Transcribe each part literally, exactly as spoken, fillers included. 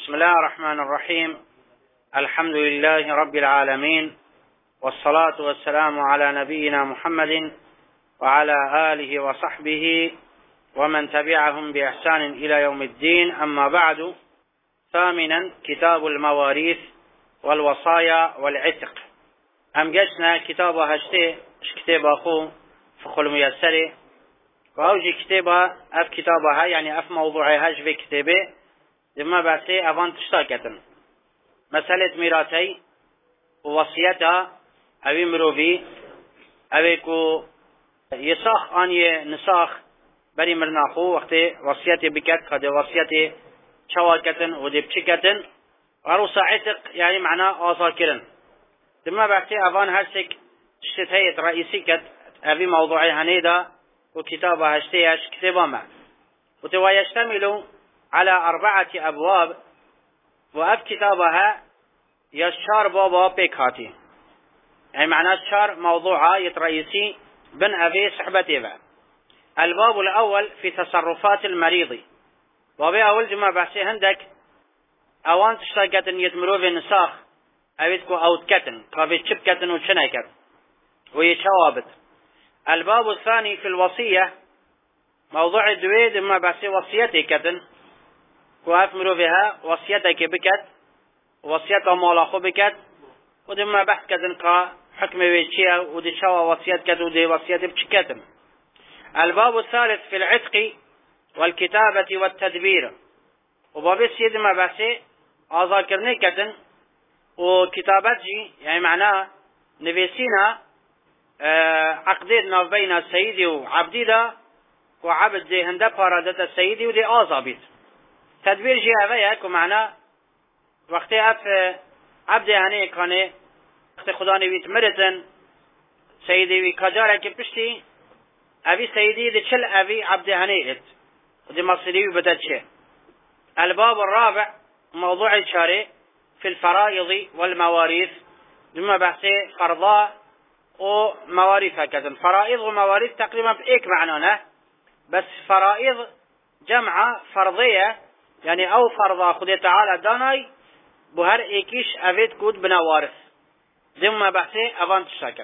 بسم الله الرحمن الرحيم. الحمد لله رب العالمين، والصلاة والسلام على نبينا محمد وعلى آله وصحبه ومن تبعهم بإحسان إلى يوم الدين. أما بعد، ثامنا كتاب المواريث والوصايا والعتق. أم جشنا كتاب هشتي كتاب أخو فخل ميسري وأوجي كتابها أف كتابها يعني أف موضوعها في كتابه لما بحثي أفان تشتاكتن مسألة ميراثي ووصيتها أبي مروفي أبيكو يساخ آني نساخ بري مرناخو وقت وصيتي بكت قد وصيتي شواكتن ودي بشكتن وعروس عتق يعني معناه آثار كرن. لما بحثي أفان هرسك تشتهيت رئيسي كت أبي موضوعي هنيدا وكتابها هشتيش كتابا ما ويشتمل على أربعة أبواب وأب كتابها يشار بابا بيكاتي يعني معناه شار موضوعات رئيسي بن أبي صحبته. الباب الأول في تصرفات المريض، وبي أول جمع بحثي هندك أوان تشتاكتن يتمرو في نساخ أبيتكو أوتكتن كافي تشبكتن وشنكت ويتشوابت. الباب الثاني في الوصية، موضوع الدويد ما بحثي وصيتي كتن وأفمرو بها وصيتك بكت وصيتها مولاخو بكت ودما بحث كتن قا حكم بيتشيا ودي شوا وصيت كت ودي وصيت بشكتن. الباب الثالث في العتق والكتابة والتدبير، وبابي سيد ما بحثي أذاكرني كتن وكتابتي يعني معناه نبيسينا آه عقدنا بين سيدي وعبدي دا وعبد دي هندا بارادة السيدي ودي آزابيت. تدبير جي هذا ومعناه وقت أف عبد هني كانه وقت خدا نبيت مرتن سيدي وي كجارة كبشتي أبي سيدي دي شل أبي عبد هني إت ودي مصري وبدتشه. الباب الرابع موضوع الشارع في الفرائض والمواريث، ثم بحثي فرضاء ومواريث هكذا. فرائض ومواريث تقريبا بإيك معنانا، بس فرائض جمع فرضية يعني أو فرضا خدي تعالى داناي بهر إيكيش أفيد كود بنا وارث. ثم بحثي أفان تشاكر.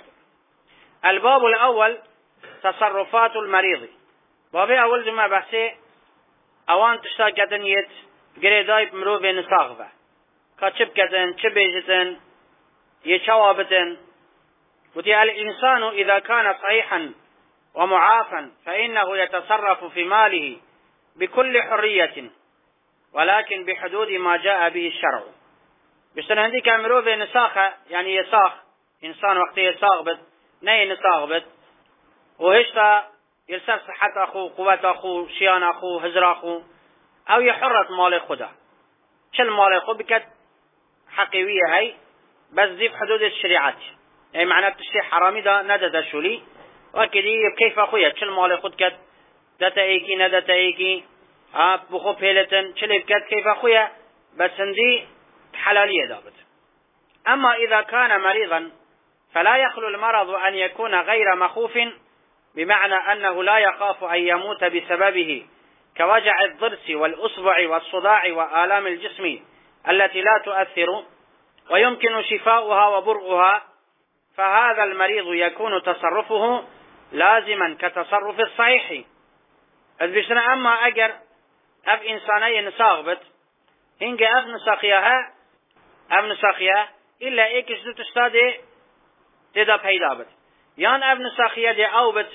الباب الأول تصرفات المريض، بابي أول ثم بحثي أوان تشاكر يت قريداي بمروفي نساغفة كتشبكتن تشبيجتن يشوابتن. ودي الإنسان إذا كان صحيحا ومعافا فإنه يتصرف في ماله بكل حرية ولكن بحدود ما جاء به الشرع. بشتن عندي كامرو في نساخة يعني يساخ إنسان وقت يساغبت ني نساغبت وهشتا يلسف صحة أخو قوة أخو شيان أخو هزر أخو أو يحرت مال خدا شل مال خو بكت حقيوية هاي بس دي في حدود الشريعات يعني معناه التشريع حرامي دا ندى شولي وكذي كيف أخويا شل مال خد كت دتا ايكي ندتا ايكي اه بخو بهلتن شل بكت كيف أخويا بس عندي حلالية دابت. أما إذا كان مريضا فلا يخلو المرض أن يكون غير مخوف، بمعنى أنه لا يخاف أن يموت بسببه كوجع الضرس والأصبع والصداع وآلام الجسم التي لا تؤثر ويمكن شفاؤها وبرؤها، فهذا المريض يكون تصرفه لازما كتصرف الصحيح. البشرة أما أجر أف إنسانية نساغبت هنج أف نساقيها أف نساقيها إلا إيكش دو تشتادي تدا بيدابت يان أف نساقيها دي أوبت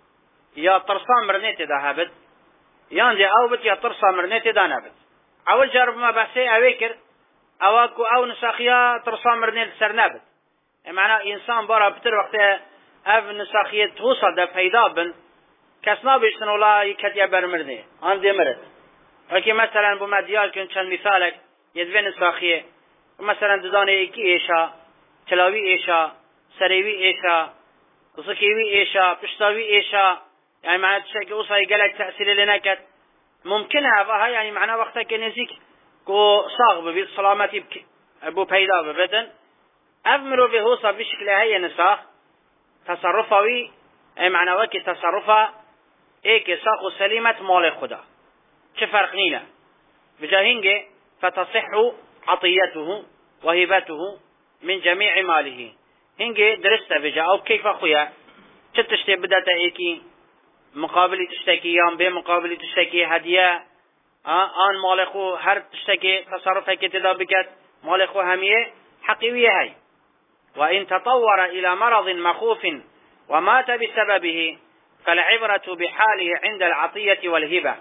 يا ترسا مرني تدا هابت يان دي أوبت يا ترسا مرني تدا نابت. أول جرب ما بحثي أويكر أواكو أو نساقيها ترسا مرني لسرنابت معنى إنسان برا بتر وقت أف نساقية توصل دا بيدابن كسنا بيشتن ولا يكتيا برمرني عندي مرد. وكي مثلا بمديال كن چند مثالك يدوين نساقية مثلا دداني ايكي ايشا تلاوي ايشا سريوي ايشا وصكيوي ايشا بشتاوي ايشا يعني معنى تشاكي اوصا يقلك تأثير لنكت ممكن هذا يعني معنى وقتا كنزيك كو صاغ ببيت سلامتي بو بيدا ببدن أفمرو بهوصا بشكل هي نساخ تصرفوي أي معنى وكي تصرفها إيكي ساقو سليمة مال خدا چه فرق نينا بجاهنگه فتصح عطيته وهبته من جميع ماله. هنجي درست بجا أو كيف أخويا تشتشتي بدأت إيكي مقابل تشتكي يوم بي مقابل تشتكي هدية آه آن مالخو هر تشتكي تصرفك تدابكت مالخو همية حقيوية هاي. وإن تطور إلى مرض مخوف ومات بسببه فالعبرة بحاله عند العطية والهبة.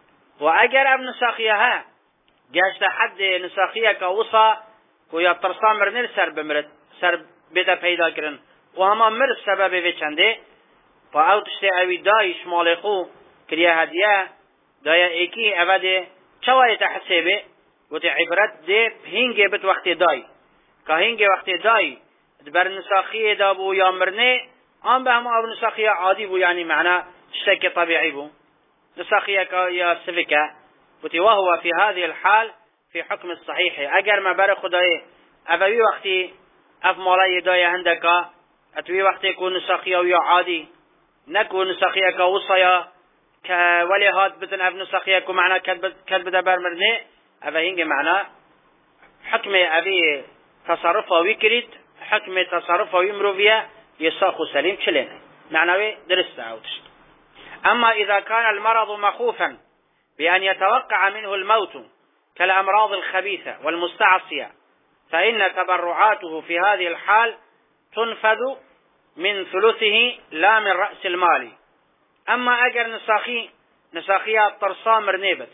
وأجر ابن نساخيها جاشت حد نساخية كوصى ويا ترسامر نرسر بمرد سر بدا پیدا کرن وهما مرد سبب بچنده فأو تشتي اوي دايش مالخو كريا هدية دايا ايكي اوده چوائي تحسيبه وتي عبرت دي هنگي بت وقت داي كهنگي وقت داي بر نساخية دابو يا مرنه آن به هما او نساخية عادي بو يعني معنى تشتكي طبيعي بو نساخية يا سفكة وتي وهو في هذه الحال في حكم الصحيح. اگر ما بر خدای اوی وقتی اف مالای دای هندکا اتوی وقتی کو نساخیه یا عادی نکو نساخیه کا وصیا ک ولی هات بتن اف نساخیه کو معنا کد بده برمرنه اوی هنگ معنا حکم اوی تصرف اوی کرید حکم تصرف اوی مرویه يساق سليم كلنا معنوي درست عودش. أما إذا كان المرض مخوفا بأن يتوقع منه الموت كالأمراض الخبيثة والمستعصية فإن تبرعاته في هذه الحال تنفذ من ثلثه لا من رأس المال. أما أجر نساخي نساخية الطرصام مرنيبت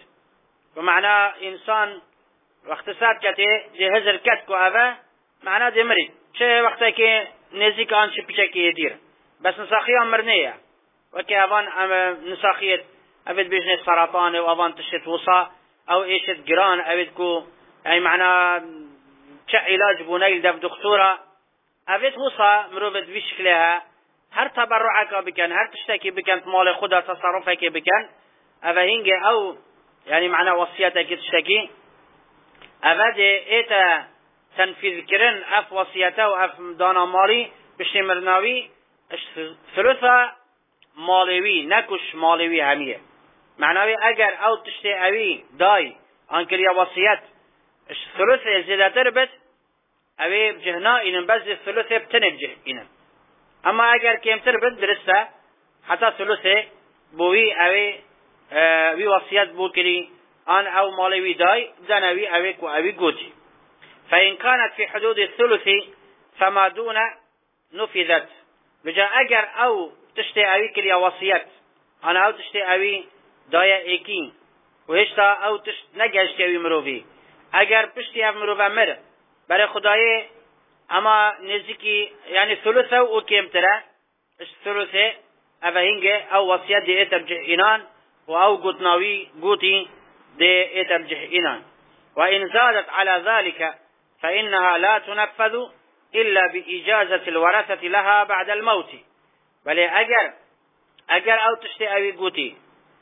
ومعنى إنسان واختصاد كته جهز الكتك وأبا معنى دي مريد چه وقتا که نزیک آن چه پیچه که يدير بس نساخية مرنية وكي أظن نساخية أبد بيجني سرطان أو أظن تشت وصا أو إيشت جران أبد كو يعني معنى چه علاج بونيل دف دكتورة أبد وصا مروبت بشكلها هر تبرعك بكن هر تشتكي بكن مال خدا تصرفك بكن أفهنج أو يعني معنى وصيتك تشتكي أبد إيتا تنفيذ كرن أف وصيته وأف دانا مالي بشتمرناوي ثلثة مالوي نكش مالوي همية معناوي اگر او تشتي اوي داي انكر يا وصيت ثلثة زيادة تربت اوي بجهنا انن بس الثلثة بتنبجه انن اما اگر كيم تربت درسته حتى ثلثة بوي اوي اه وي وصيت بو كري ان او مالوي داي دانوي اوي كو اوي قوتي. فإن كانت في حدود الثلث فما دون نفذت بجا اگر او تشتي اوي كريا وصيت انا او تشتي اوي دايا ايكين وهشتا او تشت نگشت اوي مروفي اگر پشتي اف مروفا مر برای خدای اما نزيكي يعني ثلثه او كيمتره ثلثه افهنگه او وصيت دي اترجح انان و او قطناوي قوتي دي اترجح انان. وإن زادت على ذلك فإنها لا تنفذ إلا بإجازة الورثة لها بعد الموت. بله اگر اگر او تشتی اوی گوتی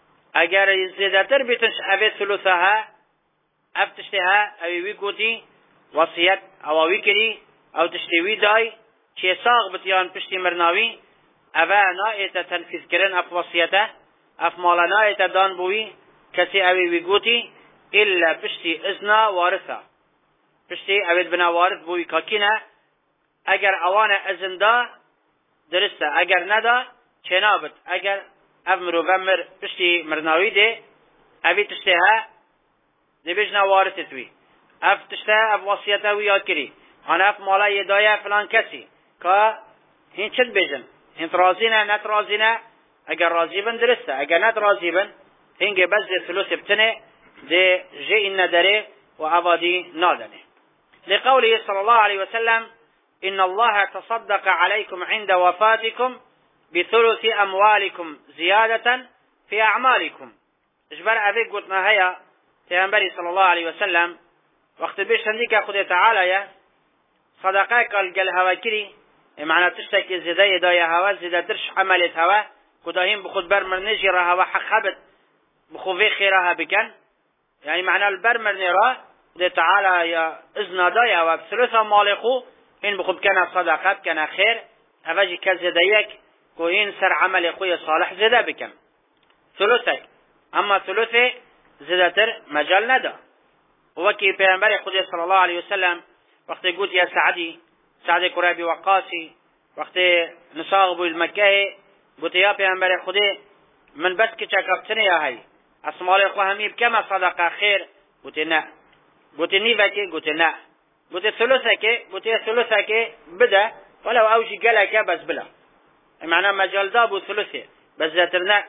اگر زیادتر بیتنش اوی ثلثها اف تشتیها اوی وی گوتی وصیت او اوی کری او تشتیوی دای چه ساغ بتیان پشتی مرناوی اوه نایت تنفیذ کرن اف وصیته اف مالا نایت دان بوی کسی اوی وی گوتی الا پشتی ازنا وارثا پشتی اوید بنا وارث بوی کاکینه اگر اوان ازن دا درسته اگر ندا چنابت اگر اف مروفمر پشتی مرناوی ده اوی تشتیها نبیجنا وارثتوی اف تشتیها اف وصیتوی یاد کری آن اف مالا یدایه فلان کسی که هین چند بیجن هین رازینه نت رازینه اگر رازی بن درسته اگر نت رازی بن هنگه بس ده ثلث بتنه ده جه این نداره و عبادی نادنه. لقوله صلى الله عليه وسلم إن الله تصدق عليكم عند وفاتكم بثلث أموالكم زيادة في أعمالكم. إجبار أبيك قلتنا هيا تيامبري صلى الله عليه وسلم وقت بيش هنديك أخذ تعالى يا صدقائك الجل هوا كري معنى تشتكي زيادة دايا هوا زيادة ترش عملت هوا كداهم بخد برمر نجر هوا حخبت بخوفي خيرها بكن يعني معنى البرمر نراه ده تعالى يا إذن دايا وبثلثة مالكو إن بخب كان صدقة كان خير أفاجي كزديك كوين سر عمل خوي صالح زدا بكم ثلثك أما ثلثة زدتر مجال ندا وكي پیغمبر خدا صلى الله عليه وسلم وقت قلت يا سعدي سعد كرابي وقاسي وقت نساغ بو المكة قلت يا پیغمبر خدا من بس كتاكبتني يا هاي اسمال خو همي بكما صدقه خير قلت نا قلت نيفكي قلت نا قلت ثلثك قلت ثلثك بدا ولو اوجي قالك بس بلا معناه مجال دابو ثلثه بس ذاترنا.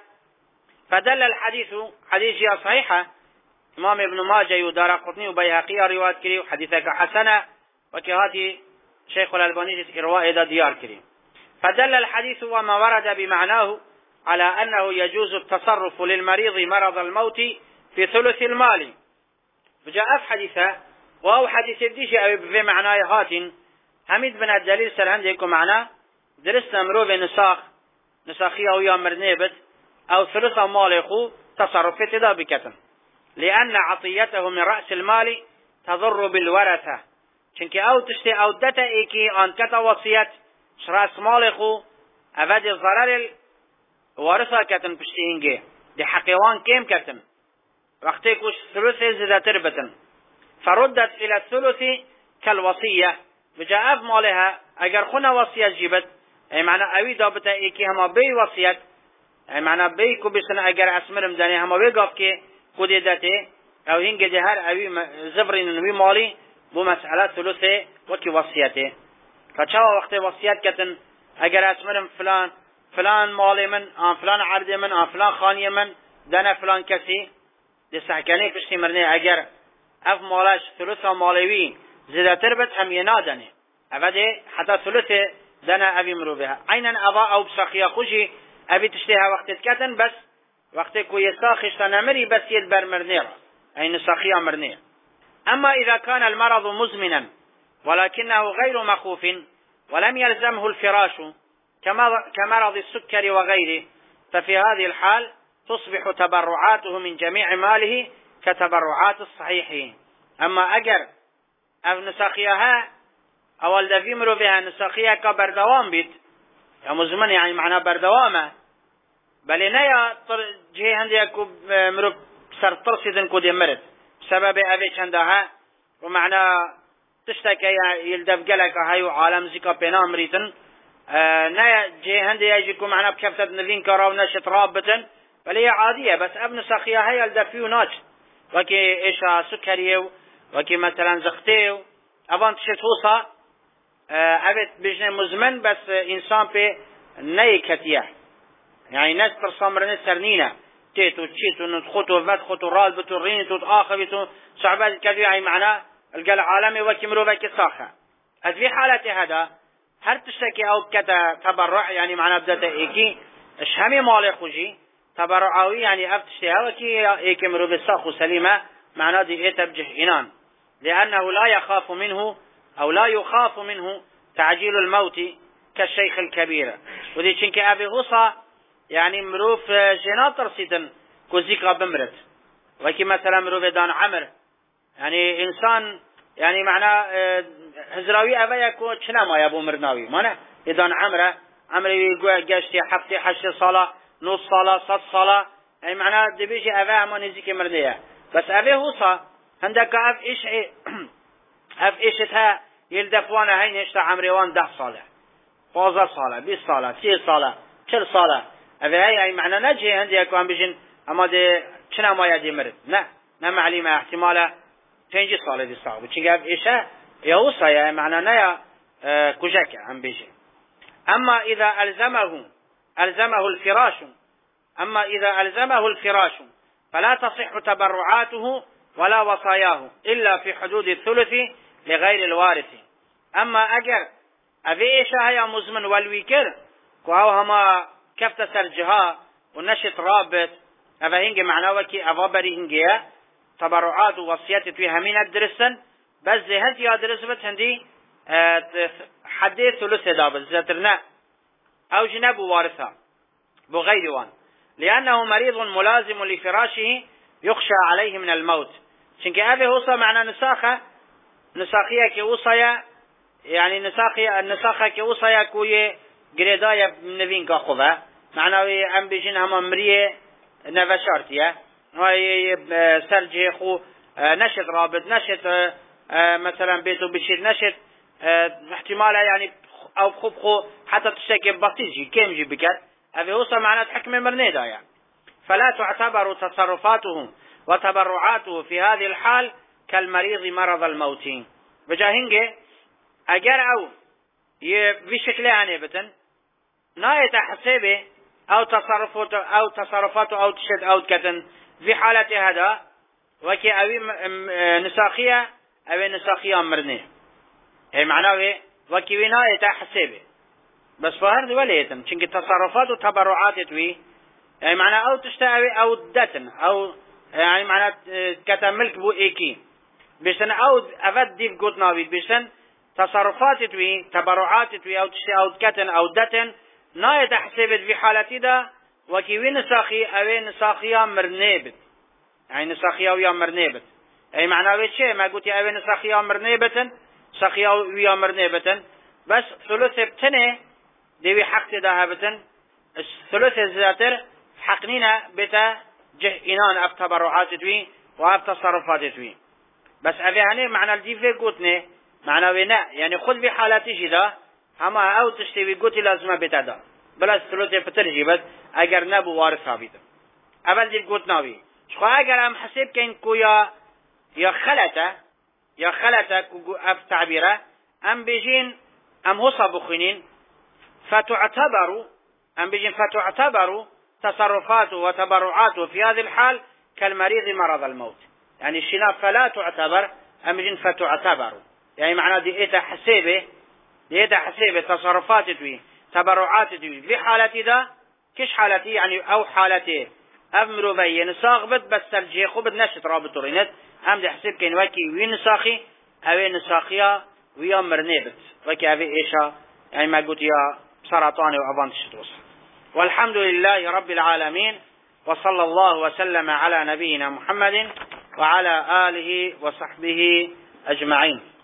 فدل الحديث حديث يا صحيحة امام ابن ماجه ودار قطني وبيهقي رواية كري وحديثك حسنة وكهاتي شيخ الألباني إرواء إذا ديار كري. فدل الحديث وما ورد بمعناه على أنه يجوز التصرف للمريض مرض الموت في ثلث المال. فجاء في حديثة وهو حديث الديشي أو بمعنى هات حميد بن الدليل سرهندكم معناه درسنا مروف نساخ نساخية ويا مرنيبت أو ثلث مال خو تصرف تدا بكتن لأن عطيته من رأس المال تضر بالورثة چونك أو تشتي أو دتا إيكي أن كتا وصيت رأس مال خو أفاد الضرر الورثة كتن بشتينجي دي حقيوان كيم كتن وقتي كوش ثلث زيادة تربتن فردت إلى الثلث كالوصية بجاء أف مالها أجر خنا وصية جيبت أي معنى أوي دابتا إيكي هما بي وصيت أي معنى بي كوبسن أجر أسمرم داني هما بيقاف كي كودي داتي أو هنجي دهار أوي زبرين نوي مالي بو مسألة ثلثة وكي وصيته فشاو وقت وصيت كتن أجر أسمرم فلان فلان مالي من آن فلان عرض من آن فلان خاني من دانا فلان كسي دي سحكاني كشتي مرني أجر أف مالاش ثلثة مالوي زيادة تربت هم ينادني أبدا حتى ثلثة دنا أبي مروبها عينا أبا أو بساقيا خوشي أبي تشتيها وقت كتن بس وقت كوي ساخش تنمري بس يدبر مرنيرا أي نساقيا مرنير. أما إذا كان المرض مزمنا ولكنه غير مخوف ولم يلزمه الفراش كمرض السكر وغيره ففي هذه الحال تصبح تبرعاته من جميع ماله كتبرعات الصحيح. أما أجر أو نساقيها أول دفي مرو بها نساقيها كبردوام بيت يا مزمن يعني معنى بردوامه بل نيا جهه هندي أكو مرو سر ترصيدن كودي مرد سبب أبي شندها ومعنى تشتكي يلدف قلق هايو عالم زيكا بينا مريتن آه نيا جهه هندي يجيكو معنى بكفتة نفين كراو نشط رابطن بل هي عادية بس ابن ساقيها هي الدفيو ناج وكي إيشا سكريو وكي مثلا زختيو أبان تشت هوصا أبد بجنة مزمن بس إنسان بي ني كتيح يعني ناس برصامرن سرنينة تيتو تشيتو نتخطو فتخطو رالبتو رينتو تآخبتو صعبات كذي يعني معناه القل عالمي وكمرو بك صاخة هذ في حالة هذا هل تشتكي أو كتا تبرع يعني معناه بدأت إيكي إش همي مالي خوشي تبرعاوي يعني أفتشتها وكي إيكي مرو بالصاخو سليمة معناه دي إيه تبجح إنان لأنه لا يخاف منه أو لا يخاف منه تعجيل الموت كالشيخ الكبير ودي چنك أبي غصة يعني مروف جنات رصيدن كوزيكا بمرت وكي مثلا مروف دان عمر يعني إنسان يعني معنى هزراوي أبا يكو چنا ما يبو مرناوي معنى دان عمره عمره يقول قاشتي حفتي حشت صلاة نص صلاة صد صلاة يعني معنى دبيجي أبا ما نزيك مرنية بس أبي غصة عندك أف إيش أف إيشتها يلدفوانا هين إشتا عمريوان ده صالة فوزة صالة بيس صالة تي صالة كل صالة أفي هاي أي معنى نجي عندي أكوان بيجن أما دي چنا ما يدي مرد نا نا معلمة احتمالا تنجي صالة دي صعب وچنك أف إيشا يوصى يعني معنى نيا اه كجاك عم بيجي. أما إذا ألزمه ألزمه الفراش أما إذا ألزمه الفراش فلا تصح تبرعاته ولا وصاياه إلا في حدود الثلث لغير الوارث. أما أجر أبي إيشا هيا مزمن والويكر كوهو هما كفت سرجها ونشط رابط أفا هنجي معناوكي أفا بري هنجي تبرعات ووصيات في همين الدرسن بس زي هنتي أدرسبت هندي اه حدي ثلث دابل زترنا أو جناب وارثة بغير وان لأنه مريض ملازم لفراشه يخشى عليه من الموت. شنك أبي هوصى معنى نساخة نساخية كوصايا يعني نساخية النساخة كوصايا كوي قريدايا نبين كاخوبة معنى أم بيجين هما مريه نفشارتيا هاي سرجي خو نشط رابط نشط مثلا بيته بشير نشط احتمال يعني او خبخو حتى تشتكي بسيطي كم جي بكت هذا هو معنى حكم مرنيدا يعني. فلا تعتبر تصرفاته وتبرعاته في هذه الحال كالمريض مرض الموت. بجاهنجي اگر او بشكل يعني بتن نايت حسابه او تصرفاته او تصرفاته او تشد او كتن في حالة هذا وكي اوي نساخية اوي نساخية مرنه اي معناه وكي نايت حسابه بس فهرد وليتم چونك تصرفات وتبرعات توي يعني معناه او تشتاوي او دتن او يعني معناه كتا ملك بو ايكي بيشتن او افد ديف قوت ناويد بيشتن تصرفات توي تبرعات توي او تشتا او كتن او دتن نايت حسابت في حالتي دا وكي نساخي اوي نساخيا مرنيبت يعني نساخيا ويا مرنيبت اي معناه ويتشي ما قلتي اوي نساخيا مرنيبتن ساخيا ويا مرنيبتن بس ثلث بتنه ديوي حق دهابتن الثلث الزاتر حقنينا بتا جه إنان أف تبرعات توي وأف تصرفات توي بس أفي هني معنى الديفي قوتني معنى وينا يعني خذ بحالاتي جدا هما أو تشتوي قوتي لازمة بتا دا بلا الثلث بترجي بس أجر نبو وارث ثابتا أول ديف قوتناوي شخو أجر أم حسيب كين كو يا يا خلطة يا خلطة كو أف تعبيره أم بيجين أم هصا بخينين فتعتبر أم بيجين فتعتبر تصرفاته وتبرعاته في هذه الحال كالمريض مرض الموت يعني الشناف فلا تعتبر أم بيجين فتعتبر يعني معنى دي إيتا حسيبه دي إيتا حسيبه تصرفاته تبرعاته في حالتي ده كش حالتي يعني أو حالتي أمرو بيين ساغبت بس الجيخو بدنشت رابط رينت أم دي حسيب كين وكي وين ساخي أوين نساخيا ويا مرنيبت وكي أبي إيشا يعني ما قلت يا سرطاني وأبان تشتوص. والحمد لله رب العالمين وصلى الله وسلم على نبينا محمد وعلى آله وصحبه أجمعين.